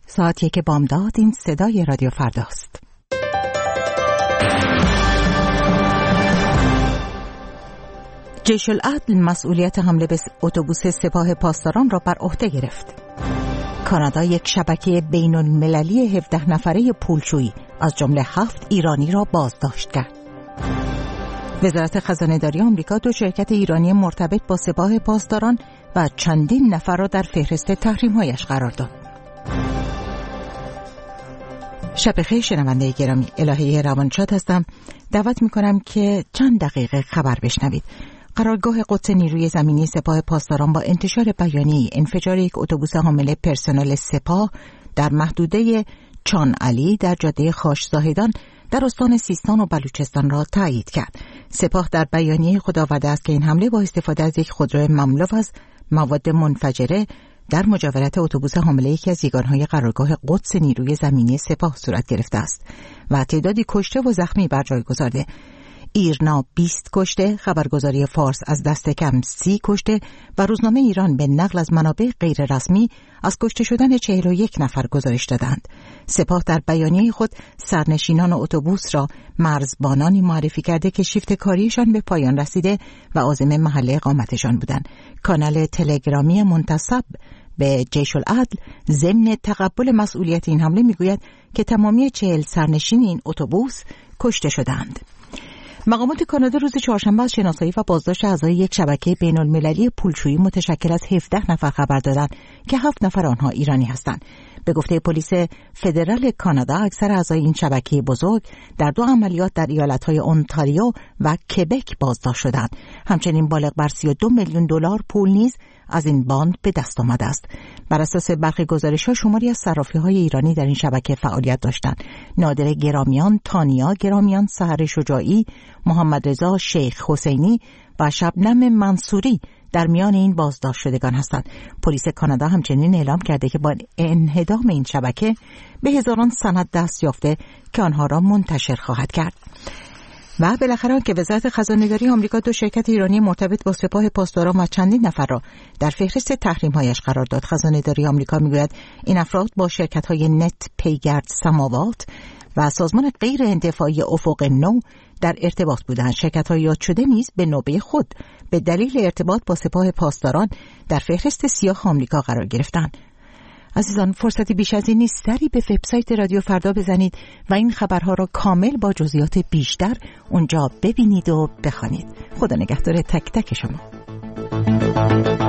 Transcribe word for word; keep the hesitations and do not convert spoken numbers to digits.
ساعت یک بامداد. این صدای رادیو فرداست. جیش العدل مسئولیت حمله به اتوبوس سپاه پاسداران را بر عهده گرفت. کانادا یک شبکه بین المللی هفده نفره پولشویی از جمله هفت ایرانی را بازداشت کرد. وزارت خزانه‌داری آمریکا دو شرکت ایرانی مرتبط با سپاه پاسداران و چندین نفر را در فهرست تحریم‌هایش قرار داد. شب بخیر شنونده گرامی، الهه روانشاد هستم. دعوت می‌کنم که چند دقیقه خبر بشنوید. قرارگاه قدس نیروی زمینی سپاه پاسداران با انتشار بیانیه‌ای انفجار یک اتوبوس حامل پرسنل سپاه در محدوده چان علی در جاده خاش زاهدان در استان سیستان و بلوچستان را تایید کرد. سپاه در بیانیه خود آورده است که این حمله با استفاده از یک خودرو مملو از مواد منفجره در مجاورت اتوبوس حامل یکی از یگانهای قرارگاه قدس نیروی زمینی سپاه صورت گرفته است و تعدادی کشته و زخمی بر جای گذارده. ایرنا بیست کشته، خبرگزاری فارس از دست کم سی کشته و روزنامه ایران به نقل از منابع غیر رسمی از کشته شدن چهل و یک نفر گزارش دادند. سپاه در بیانیه خود سرنشینان اتوبوس را مرزبانانی معرفی کرده که شیفت کاریشان به پایان رسیده و عازم محل اقامتشان بودند. کانال تلگرامی منتسب به جیش العدل ضمن تقبل مسئولیت این حمله میگوید که تمامی چهل سرنشین این اتوبوس کشته شدند. مقامات کانادا روز چهارشنبه از شناسایی و بازداشت اعضای یک شبکه بین المللی پولشویی متشکل از هفده نفر خبر دادند که هفت نفر آنها ایرانی هستند. به گفته پلیس فدرال کانادا، اکثر اعضای این شبکه بزرگ در دو عملیات در ایالت‌های اونتاریو و کبک بازداشت شدند. همچنین بالغ بر سی و دو میلیون دلار پول نیز از این باند به دست آمده است. بر اساس برخی گزارش‌ها شماری از صرافی‌های ایرانی در این شبکه فعالیت داشتند. نادر گرامیان، تانیا گرامیان، سحر شجاعی، محمد رضا شیخ حسینی و شبنم منصوری در میان این بازداشت شدگان هستند. پلیس کانادا همچنین اعلام کرده که با انهدام این شبکه به هزاران سند دست یافته که آنها را منتشر خواهد کرد. و بالاخره که وزارت خزانه‌داری آمریکا دو شرکت ایرانی مرتبط با سپاه پاسداران و چندین نفر را در فهرست تحریم‌هایش قرار داد. خزانه‌داری آمریکا میگوید این افراد با شرکت‌های نت پیگرد سماوات و سازمان غیر انتفاعی افق نو در ارتباط بودند. شرکت‌های یاد شده نیز به نوبه خود به دلیل ارتباط با سپاه پاسداران در فهرست سیاه آمریکا قرار گرفتند. عزیزان، فرصتی بیش از این نیست. سری به وبسایت رادیو فردا بزنید و این خبرها را کامل با جزئیات بیشتر اونجا ببینید و بخوانید. خدا نگهدار تک تک شما.